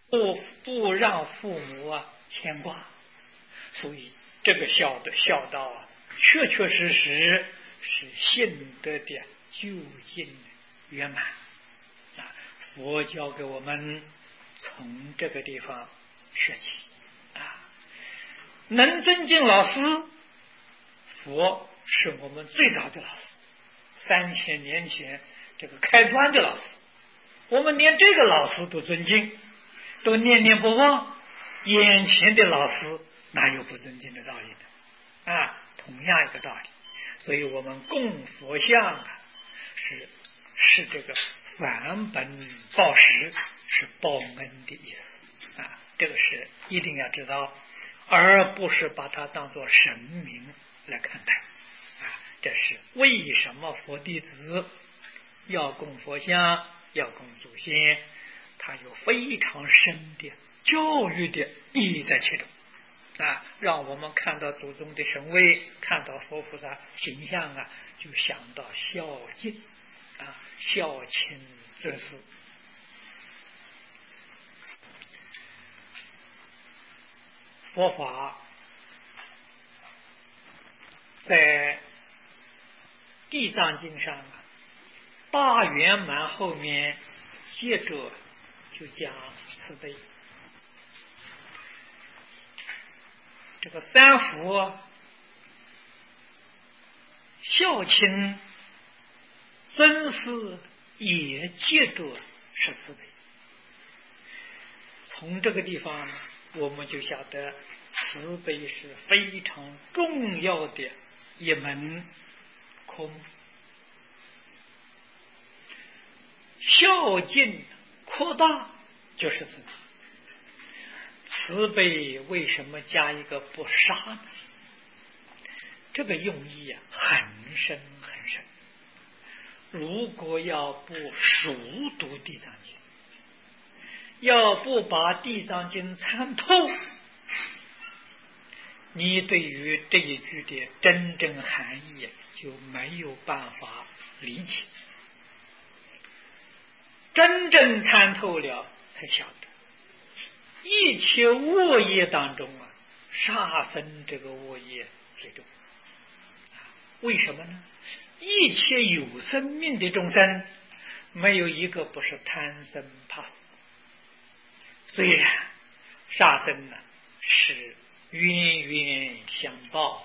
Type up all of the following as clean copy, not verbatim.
不让父母牵挂，所以这个孝道确确实实是信德的究竟圆满佛教给我们从这个地方学起能尊敬老师，佛是我们最早的老师，3000年前这个开端的老师，我们连这个老师都尊敬，都念念不忘，眼前的老师哪有不尊敬的道理呢？同样一个道理，所以我们供佛像是这个返本报时，是报恩的意思这个是一定要知道，而不是把它当作神明来看待这是为什么佛弟子要供佛像，要供祖先，它有非常深的教育的意义在其中让我们看到祖宗的神位，看到佛菩萨形象就想到孝敬孝亲尊师。佛法在地藏经上大圆满后面接着就讲慈悲，这个三福孝亲尊师也接着是慈悲。从这个地方我们就晓得慈悲是非常重要的一门科目。孝敬扩大就是慈悲。慈悲为什么加一个不杀呢？这个用意很深很深。如果要不熟读地藏经，要不把地藏经参透，你对于这一句的真正含义就没有办法理解。真正参透了才晓得，一切恶业当中杀生这个恶业最重。为什么呢？一切有生命的众生没有一个不是贪生怕死。虽然杀生是冤冤相报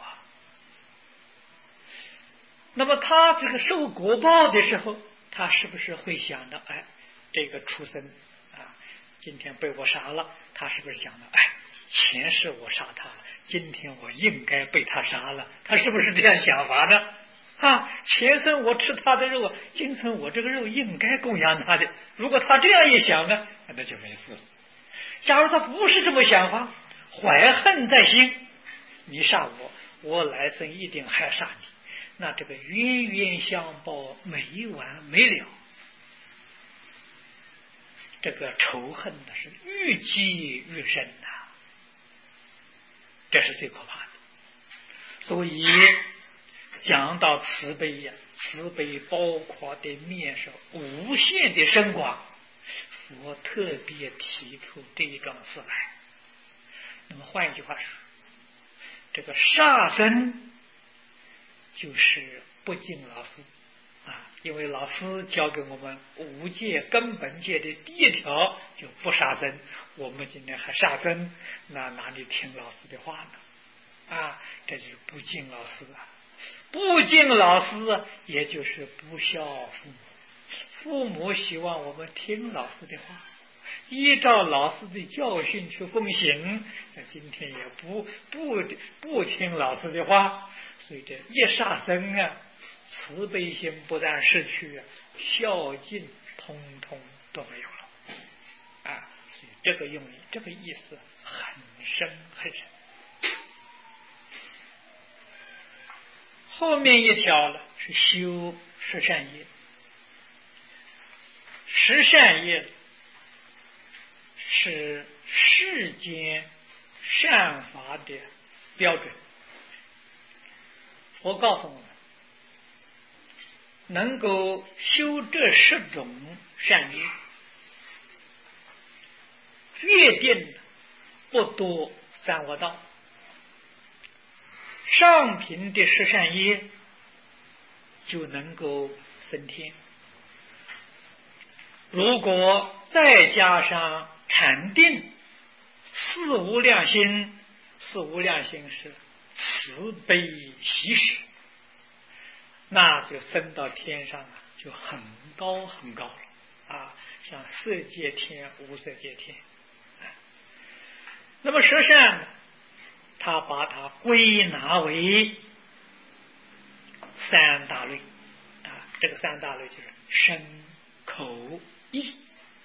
那么他这个受果报的时候，他是不是会想到这个畜生今天被我杀了，他是不是想到前世我杀他了，今天我应该被他杀了，他是不是这样想法呢？前生我吃他的肉，今生我这个肉应该供养他的。如果他这样一想呢，那就没事了。假如他不是这么想法，怀恨在心，你杀我，我来生一定还杀你，那这个冤冤相报没完没了，这个仇恨是愈积愈深这是最可怕的。所以讲到慈悲慈悲包括的面是无限的深广，佛特别提出这一桩事来。那么换一句话说，这个杀生就是不敬老师因为老师教给我们五戒根本戒的第一条就不杀生，我们今天还杀生，那哪里听老师的话呢？这就是不敬老师不敬老师也就是不孝父母。父母希望我们听老师的话，依照老师的教训去奉行，那今天也不听老师的话，所以这一杀生慈悲心不但失去孝敬通通都没有了所以这个用意这个意思很深很深。后面一条了是修十善业。十善业是世间善法的标准。佛告诉我们，能够修这10种善业， 决定不多三恶道，上品的十善业就能够升天。如果再加上禅定、四无量心，四无量心是慈悲喜舍，那就升到天上就很高很高了啊，像色界天、无色界天。那么十善呢，他把它归纳为三大类啊，这个三大类就是身、口、意。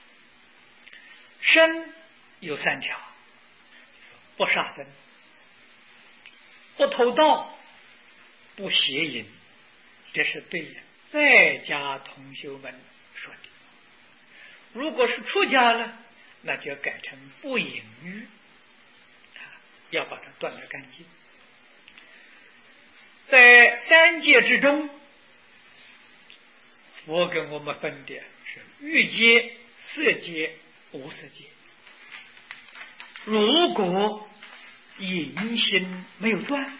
身有三条：不杀生、不偷盗、不邪淫。这是对在家同修们说的。如果是出家了，那就要改成不淫欲，要把它断得干净。在三界之中，佛跟我们分的是欲界、色界、无色界。如果淫心没有断，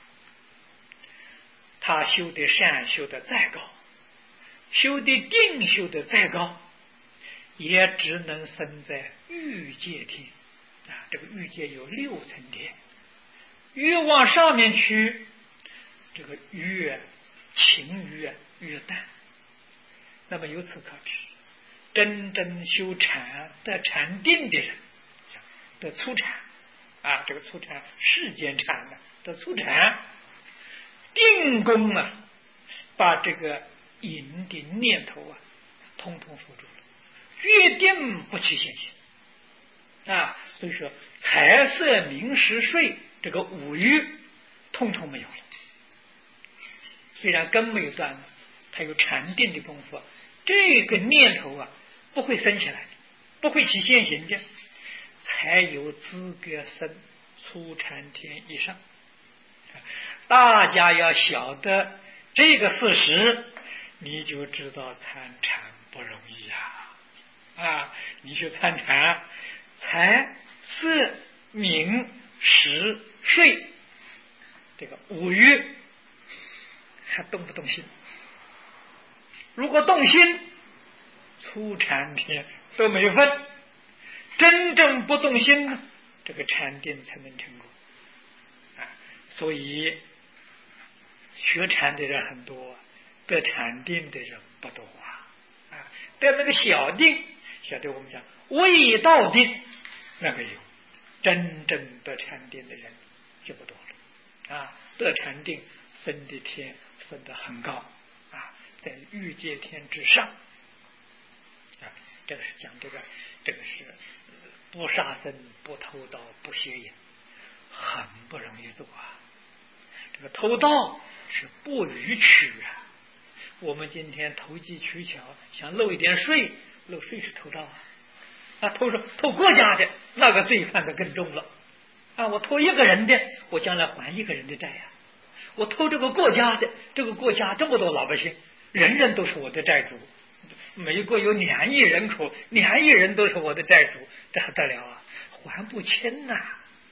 他修的善修的再高，修的定修的再高，也只能生在欲界天啊。这个欲界有6层天，越往上面去，这个越情欲越淡。那么由此可知，真正修禅得禅定的人，得初禅啊，这个初禅世间禅的得初禅，定功把这个淫的念头通通锁住了，决定不起现行啊。所以说财色名食睡这个五欲通通没有了。虽然根没有断，他有禅定的功夫，这个念头不会升起来，不会起现行的，才有资格升初禅天以上。大家要晓得这个事实，你就知道参禅不容易啊！你去参禅，财色名食睡这个五欲还动不动心？如果动心，初禅天都没有分。真正不动心呢，这个禅定才能成功啊！所以学禅的人很多，得禅定的人不多啊！得那个小定，晓得我们讲未到定，那个有真正得禅定的人就不多了啊！得禅定升的天升得很高啊，在欲界天之上啊！这个是讲这个是不杀生、不偷盗、不邪淫，很不容易做啊！这个偷盗是不逾矩啊！我们今天投机取巧，想漏一点税，漏税是偷盗啊！偷国家的那个罪犯的更重了啊！我偷一个人的，我将来还一个人的债呀！我偷这个国家的，这个国家这么多老百姓，人人都是我的债主。美国有2亿人口，2亿人都是我的债主，这还得了啊？还不清呐！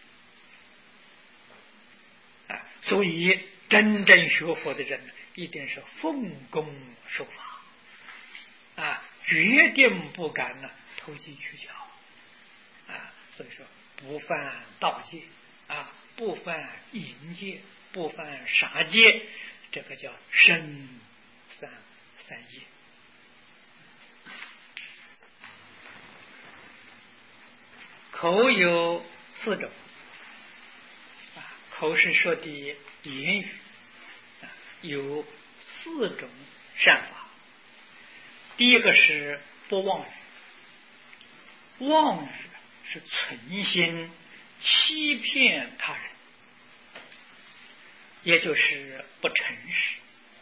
所以真正学佛的人一定是奉公守法啊，决定不敢投机取巧啊。所以说不犯盗戒啊，不犯淫戒，不犯杀戒，这个叫身三业。口有4种口是说的言语有4种善法。第一个是不妄语，妄语是存心欺骗他人，也就是不诚实。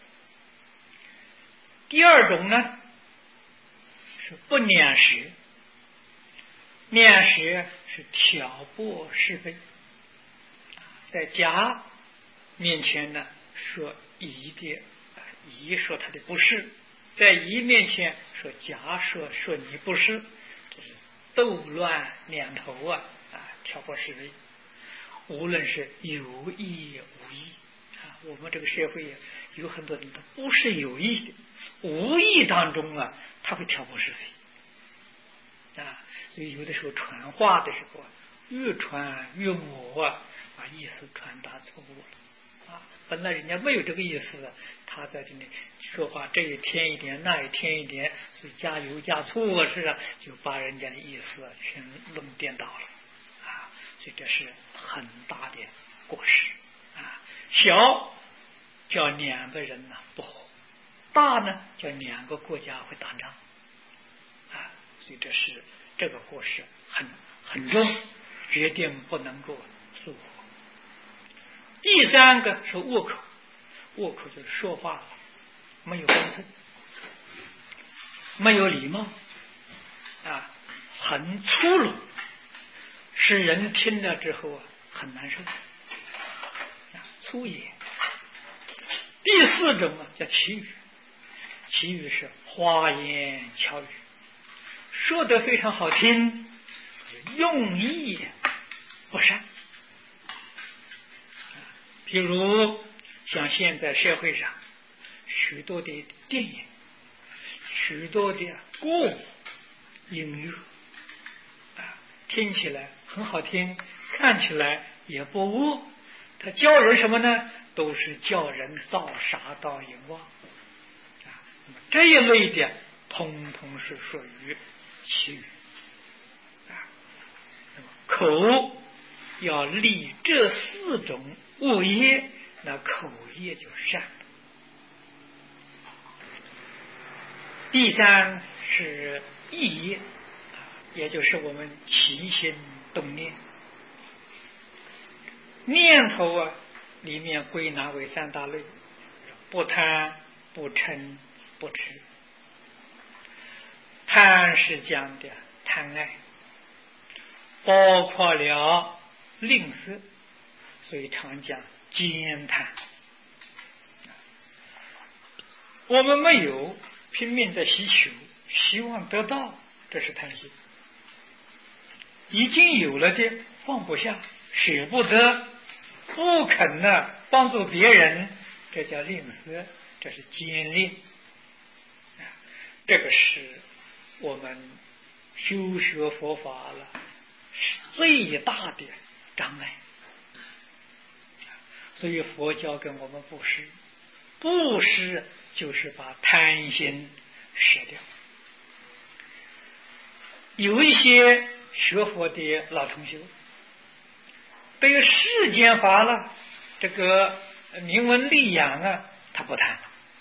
第二种呢是不念实，念实是挑拨是非，在甲面前说乙的，乙说他的不是，在乙面前说甲说你不是，这是斗乱两头挑拨是非，无论是有意无意我们这个社会有很多人他不是有意的，无意当中他会挑拨是非所以有的时候传话的时候越传越模把意思传达错误了本来人家没有这个意思他在这里说话这一添一点那一添一点，所以加油加醋就把人家的意思全弄颠倒了所以这是很大的过失小叫两个人不和，大呢叫两个国家会打仗所以这个过失很重，决定不能够速活。第三个是恶口，恶口就是说话没有分寸，没有礼貌很粗鲁，使人听了之后很难受粗野。第四种叫绮语，绮语是花言巧语，说得非常好听，用意不善。比如像现在社会上许多的电影，许多的歌舞音乐听起来很好听，看起来也不污，它教人什么呢？都是教人造杀盗淫妄那么这一类的通通是属于绮语那么口要立这四种恶业，那口业就善了。第三是意业也就是我们起心动念，念头里面归纳为三大类：不贪、不嗔、不痴。贪是讲的贪爱，包括了吝啬，所以常讲奸贪。我们没有拼命的希求，希望得到，这是贪心；已经有了的放不下，舍不得，不肯帮助别人，这叫吝啬，这是奸吝这个是我们修学佛法了最大的障碍。所以佛教跟我们布施，布施就是把贪心舍掉。有一些学佛的老同修对世间法了，这个名闻利养他不贪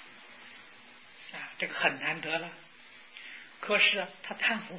这个很难得了。可是他贪佛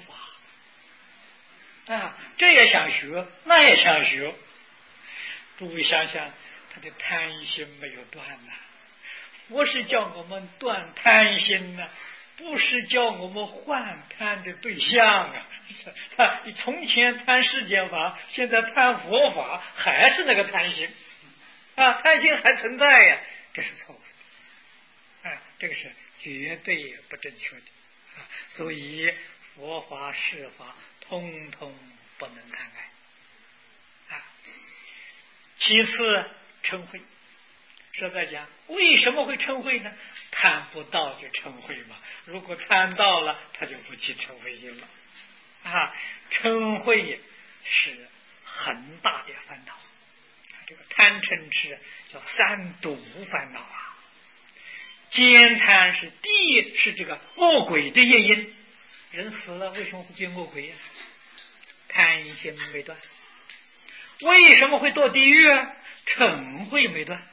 法这也想学，那也想学。诸位想想，他的贪心没有断佛是叫我们断贪心不是叫我们换贪的对象你从前贪世间法，现在贪佛法，还是那个贪心贪心还存在这是错误的这个是绝对不正确的所以佛法世法通通不能贪爱其次嗔恚，实在讲为什么会嗔恚呢？贪不到就嗔恚嘛，如果贪到了他就不起嗔恚心了嗔恚是很大的烦恼这个贪嗔痴叫三毒烦恼奸贪是这个恶鬼的业因。人死了为什么会变恶鬼贪心没断。为什么会堕地狱嗔恚没断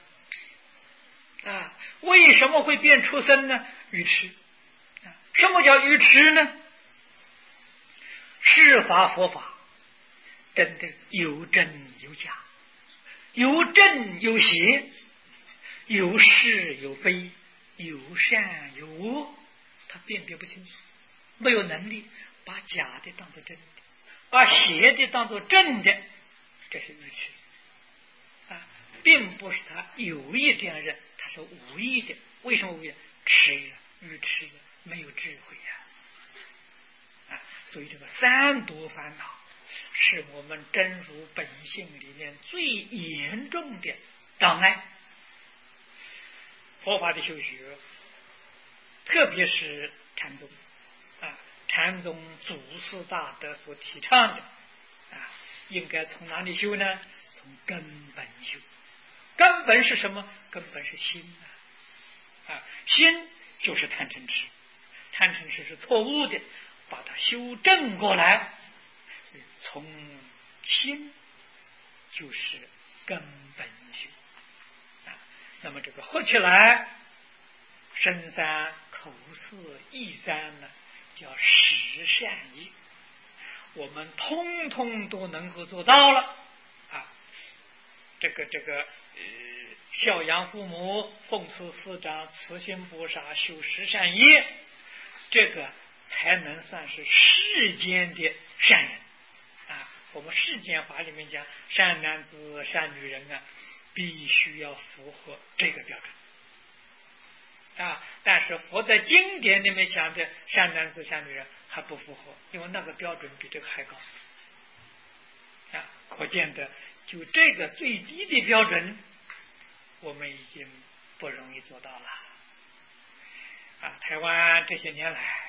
为什么会变畜生呢？愚痴什么叫愚痴呢？是法佛法真的有真有假，有正有邪，有是有非，有善有恶，他辨别不清楚，没有能力把假的当作真的，把邪的当作正的，这是愚痴并不是他有意这样认，他是无意的。为什么无意？痴愚痴没有智慧所以这个三毒烦恼是我们真如本性里面最严重的障碍。佛法的修学，特别是禅宗禅宗祖师大德所提倡的应该从哪里修呢？从根本修。根本是什么？根本是心心就是贪嗔痴，贪嗔痴是错误的，把它修正过来，从心就是根本修那么这个合起来，身三口四意三呢，叫十善业，我们通通都能够做到了孝养父母，奉持师长，慈心不杀，修十善业，这个才能算是世间的善人我们世间法里面讲，善男子善女人必须要符合这个标准但是佛在经典里面讲的善男子善女人还不符合，因为那个标准比这个还高可见的就这个最低的标准我们已经不容易做到了台湾这些年来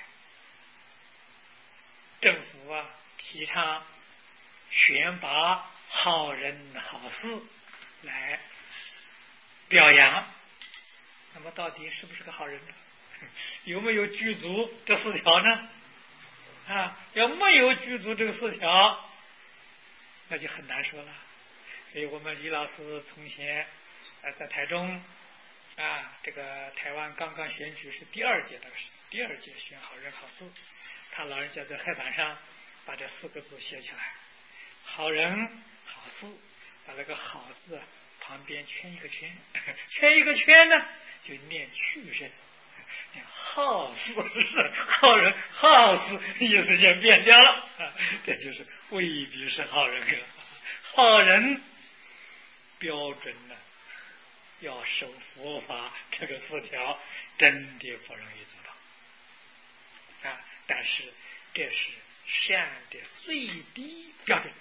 政府提倡选拔好人好事来表扬，那么到底是不是个好人呢？有没有具足这4条呢？要没有具足这个4条，那就很难说了。所以我们李老师从前在台中这个台湾刚刚选举是第2届选好人好事，他老人家在黑板上把这4个字写起来，好人好事，把那个好字旁边圈一个圈，圈一个圈呢就念去声，好事是好人好事意思就变掉了这就是未必是好人好人标准呢要守佛法这个4条真的不容易做到但是这是善的最低标准，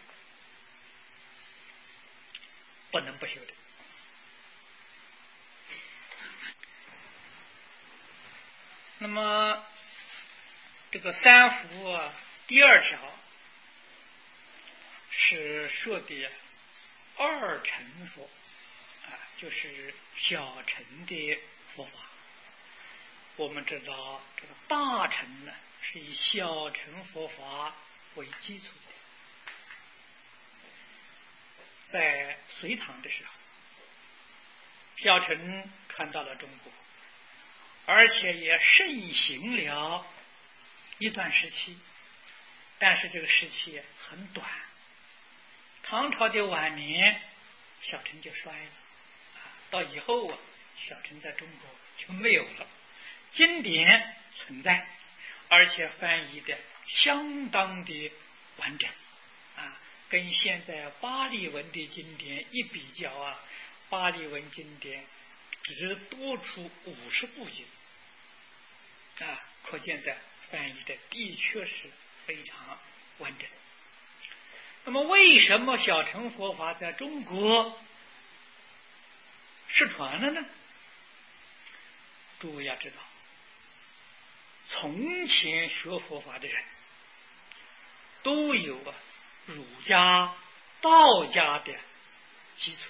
不能不修的。那么这个三福第2条是说的2乘佛就是小乘的佛法。我们知道这个大乘呢是以小乘佛法为基础的。在隋唐的时候，小乘传到了中国，而且也盛行了一段时期，但是这个时期很短。唐朝的晚年，小乘就衰了到以后小乘在中国就没有了。经典存在，而且翻译的相当的完整跟现在巴利文的经典一比较巴利文经典只多出50部经可见的翻译的的确是非常完整。那么为什么小乘佛法在中国失传了呢？诸位要知道，从前学佛法的人都有儒家道家的基础。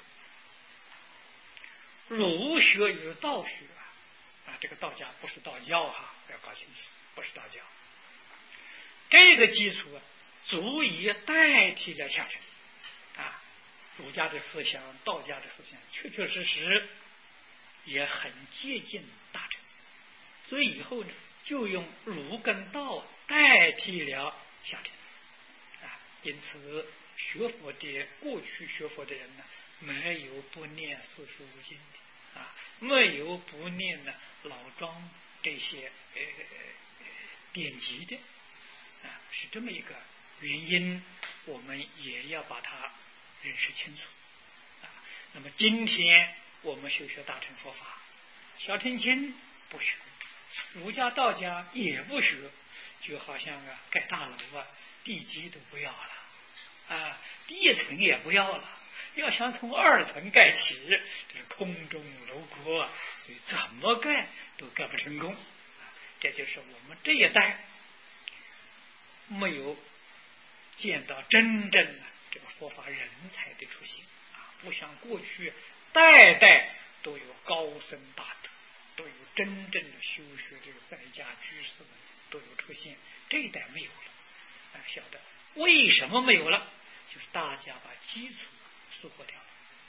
儒学有道学这个道家不是道教要搞清楚，不是道教。这个基础足以代替了下乘儒家的思想道家的思想确确实实也很接近大乘，所以以后呢就用儒跟道代替了下乘因此学佛的过去学佛的人呢，没有不念45经的没有不念老庄这些典籍的是这么一个原因，我们也要把它认识清楚那么今天我们修学大乘佛法，小乘经不学，儒家道家也不学， 就好像盖大楼地基都不要了地层也不要了，要想从2层盖起，这是空中楼阁所以怎么盖都盖不成功。这就是我们这一代没有见到真正的这个佛法人才的出现不像过去代代都有高僧大德，都有真正的修学这个在家居士们都有出现，这一代没有了晓得为什么没有了？就是大家把基础疏忽掉了。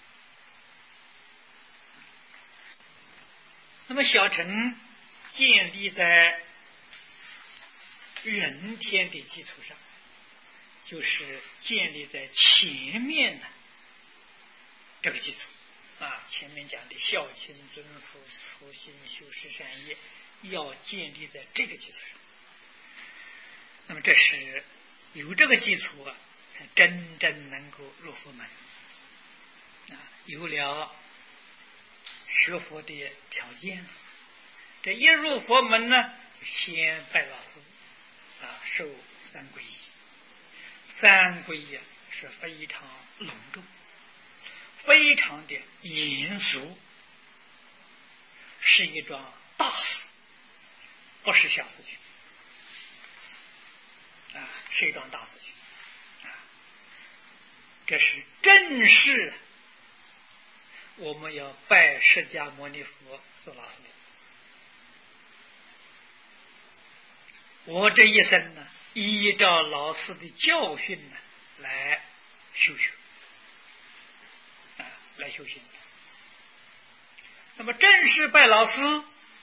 那么小乘建立在人天的基础上，就是建立在前面的这个基础前面讲的孝亲尊父慈心修持善业，要建立在这个基础上。那么这是有这个基础才真正能够入佛门有了学佛的条件。这一入佛门呢，先拜老师受三皈依。三皈依是非常隆重，非常的严肃，是一桩大事，不是小事情是一桩大事情这是正式我们要拜释迦牟尼佛做老师的。我这一生呢，依照老师的教训呢来修学来修行。那么正式拜老师，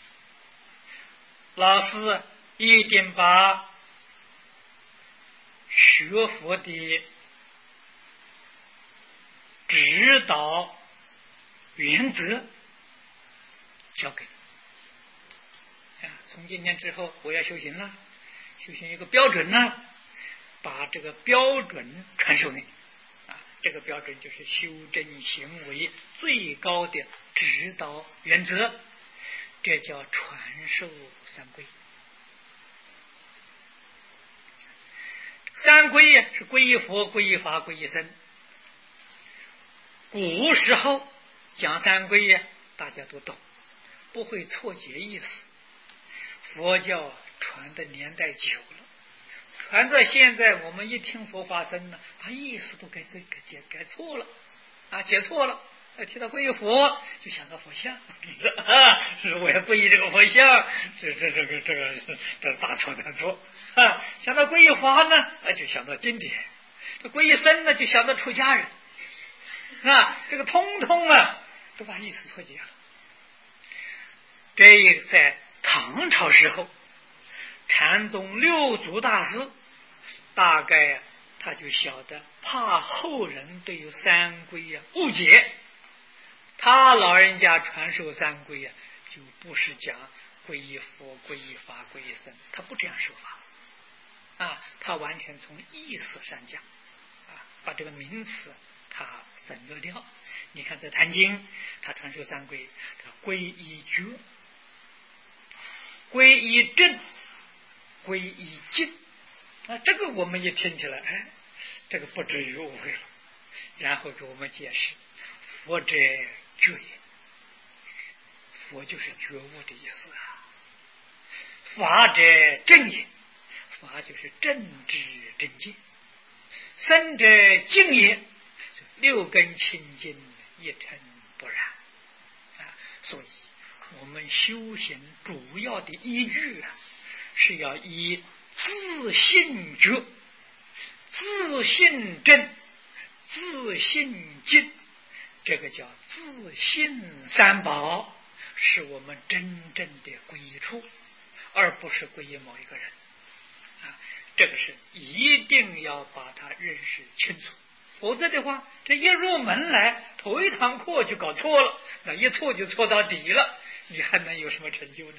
老师一定把学佛的指导原则交给从今天之后我要修行了，修行一个标准呢，把这个标准传授你这个标准就是修正行为最高的指导原则，这叫传授三皈。三皈是皈依佛、皈依法、皈依僧。古时候讲三皈大家都懂，不会错解意思。佛教传的年代久了，传到现在我们一听佛法僧呢，把意思都改错了解错了。提到皈依佛就想到佛像我要皈依这个佛像，这大错特错想到皈依法呢就想到经典，这皈依僧呢就想到出家人这个通通都把意思错解了。这在唐朝时候，禅宗六祖大师大概他就晓得怕后人对于三皈误解，他老人家传授三皈就不是讲皈依佛、皈依法、皈依僧，他不这样说法他完全从意思上讲把这个名词他省略掉。你看在《坛经》他传授三皈，皈依觉、皈依正、皈依净这个我们一听起来这个不至于误会了。然后给我们解释，佛者觉也，佛就是觉悟的意思法者正也，法就是正知正见。僧者净也，六根清净，一尘不染所以我们修行主要的依据是要以自性觉、自性正、自性净，这个叫自性三宝，是我们真正的皈依处，而不是皈依某一个人这个是一定要把它认识清楚，否则的话，这一入门来头一堂课就搞错了，那一错就错到底了，你还能有什么成就呢？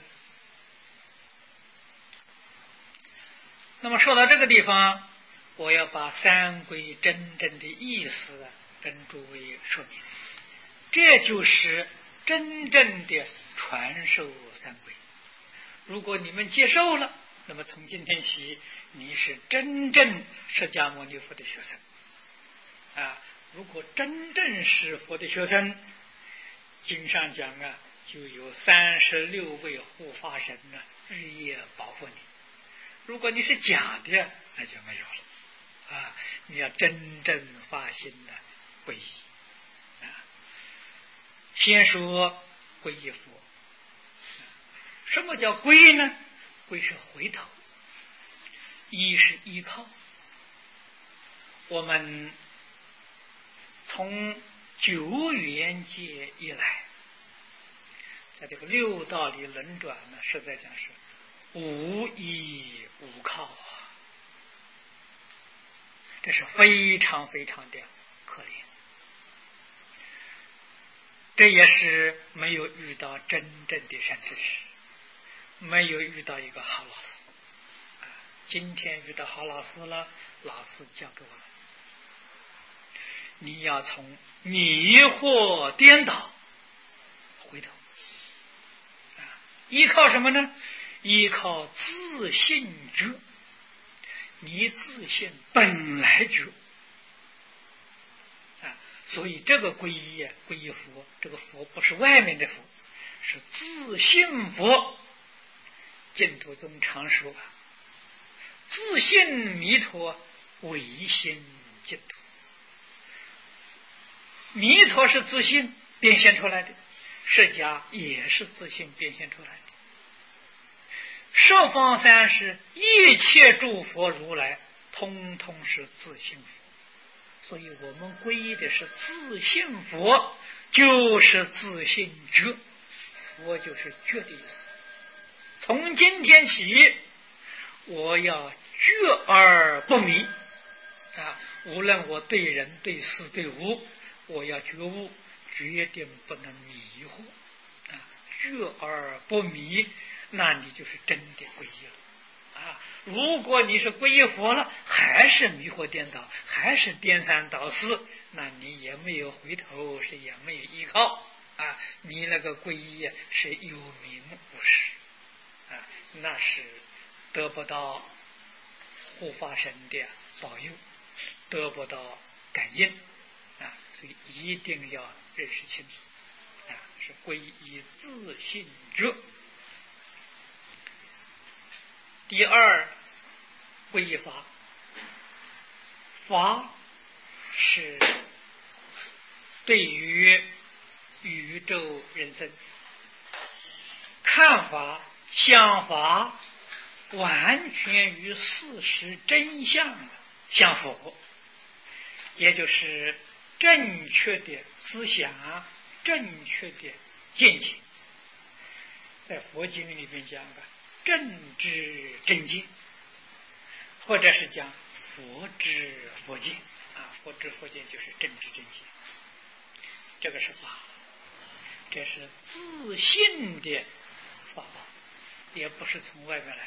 那么说到这个地方，我要把三皈真正的意思跟诸位说明，这就是真正的传授三皈。如果你们接受了， 那么从今天起，你是真正释迦牟尼佛的学生啊！如果真正是佛的学生，经上讲啊，就有36位护法神呢，日夜保护你。如果你是假的，那就没有了啊！你要真正发心的皈依啊！先说皈依佛，什么叫皈呢？皈是回头，依是依靠。我们从久远界以来，在这个六道里轮转呢，实在讲是无依无靠啊，这是非常非常的可怜。这也是没有遇到真正的善知识，没有遇到一个好老师啊。今天遇到好老师了，老师教给我们，你要从迷惑颠倒回头啊，依靠什么呢？依靠自信觉，你自信本来觉啊，所以这个皈依啊，皈依佛，这个佛不是外面的佛，是自信佛。净土宗常说啊，自信弥陀唯心净土。弥陀是自信变现出来的，释迦也是自信变现出来的。十方三世一切诸佛如来，通通是自信佛。所以我们皈依的是自信佛，就是自信觉，佛就是觉的意思。从今天起，我要觉而不迷啊！无论我对人、对事、对物，我要觉悟，决定不能迷惑啊！觉而不迷，那你就是真的皈依了啊！如果你是皈依佛了，还是迷惑颠倒，还是颠三倒四，那你也没有回头，是也没有依靠啊！你那个皈依是有名无实。那是得不到护法神的保佑，得不到感应啊！所以一定要认识清楚啊！是皈依自信觉。第二，皈依法，法是对于宇宙人生看法。想法完全与事实真相相符，也就是正确的思想，正确的见解。在佛经里面讲的正知正见，或者是讲佛知佛见啊，佛知佛见就是正知正见。这个是法，这是自信的法宝，也不是从外面来的。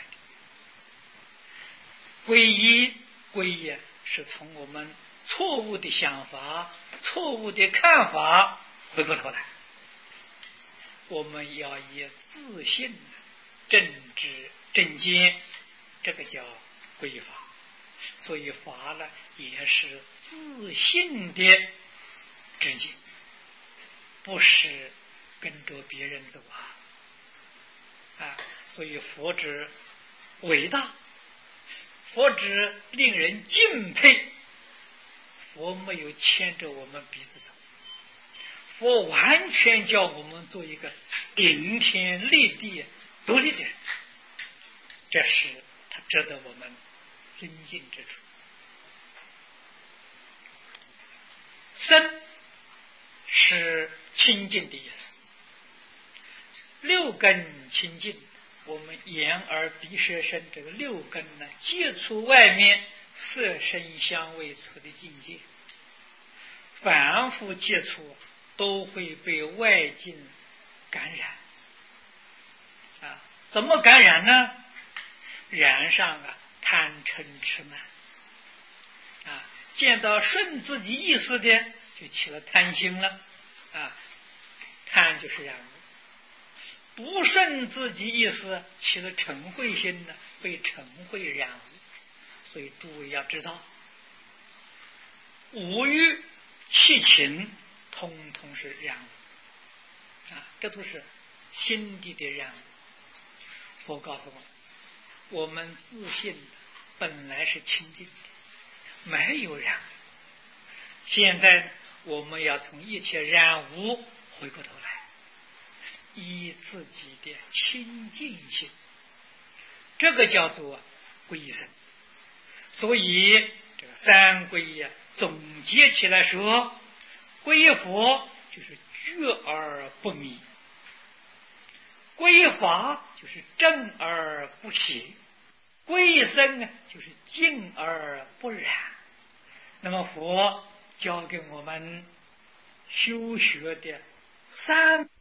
皈依是从我们错误的想法、错误的看法回过头来，我们要以自信正知正见，这个叫皈依法。所以法呢，也是自信的知见，不是跟着别人走啊！所以佛之伟大，佛之令人敬佩。佛没有牵着我们鼻子走，佛完全叫我们做一个顶天立地、独立的人，这是他值得我们尊敬之处。身是清净的意思，六根清净，我们眼耳鼻舌身这个六根呢，接触外面色声香味触的境界，反复接触都会被外境感染啊！怎么感染呢？染上贪嗔痴慢啊！见到顺自己意思的，就起了贪心了啊！贪就是染污，不顺自己意思，起了嗔恚心呢， 会成会染污。所以诸位要知道，五欲七情通通是染污啊，这都是心地的染污。佛告诉我们自信本来是清净的，没有染污。现在我们要从一切染污回过头来，依自己的清净心，这个叫做皈依僧。所以这个三皈依总结起来说，皈依佛就是觉而不迷，皈依法就是正而不邪，皈依僧呢就是净而不染。那么佛教给我们修学的三